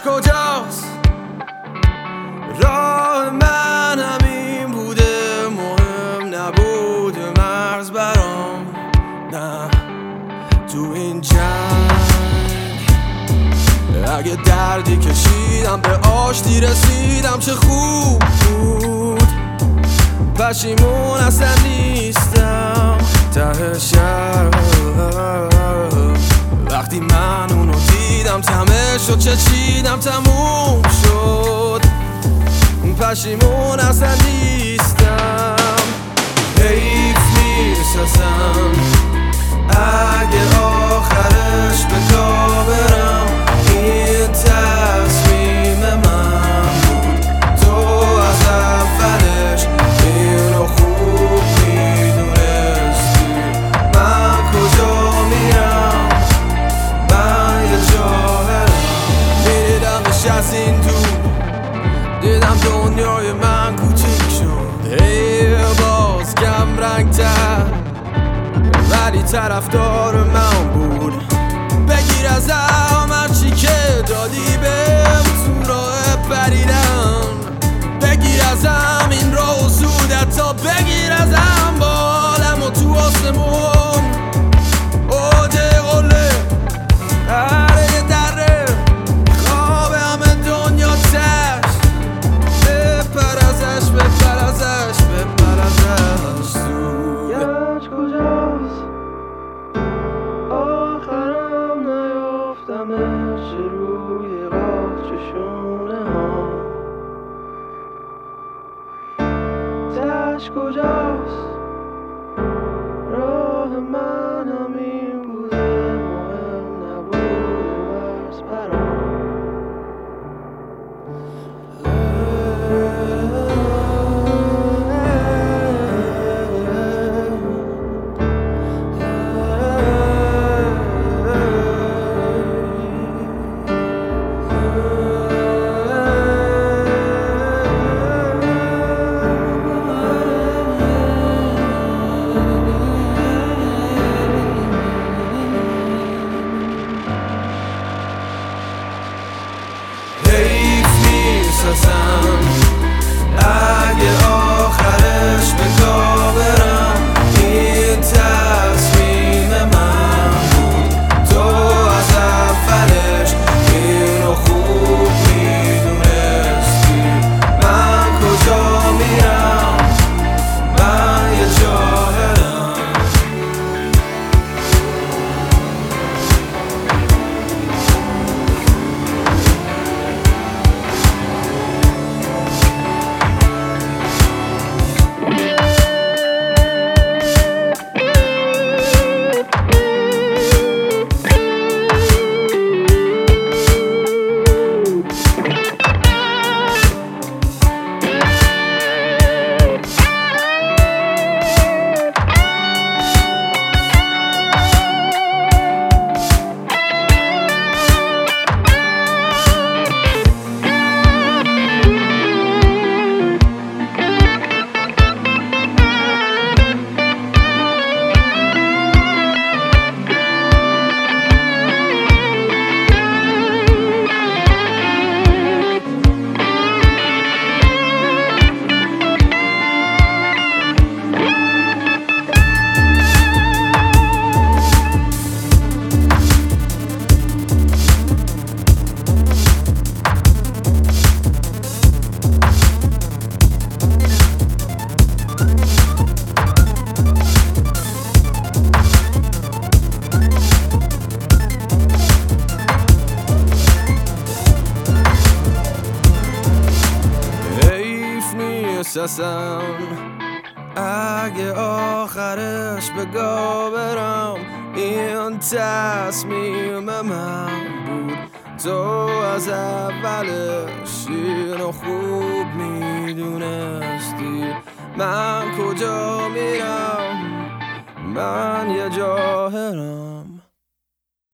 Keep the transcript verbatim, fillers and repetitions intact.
کجاست؟ راه من همین بوده، مهم نبوده مرز برام. نه تو این جنگ اگه دردی کشیدم به آشتی رسیدم چه خوب بود. پشیمون اصلا نیستم ته شب وقتی من اونو دیدم تمه شد چه چیدم تموم شد. پشیمون اصلا نیستم. حیف نیست اصلا اگه آخرش به گاه برم. این تصمیم من بود، تو از اولش اینو خوب میدونستی. من کجا میرم؟ من یه جاهلم. میدیدم بهش از این دور، دیدم دنیای من کوچیک شد. هی باز کم رنگ تر ولی طرفدار من بود. بگیر ازم هرچی که دادی بهم تو راه پریدن. بگیر ازم این راه و زودت تا بگیر ازم بالم و تو آسمون اوده قله هره دره خواب همه دنیا تش. بپر ازش بپر ازش بپر ازش گنج کجاست؟ آخرم نیافتمش روی قاف چشونه ها. تش کجاست؟ راه من همین بوده، مهم نبوده مرز برام. اگه آخرش به گاه برم. این تصمیم من بود، تو از اولش اینو خوب میدونستی. من کجا میرم؟ من یه جاهلم. احساسم اگه آخرش به گاه برم. این تصمیم من بود، تو از اولش اینو خوب میدونستی. من کجا میرم؟ من یه جاهلم.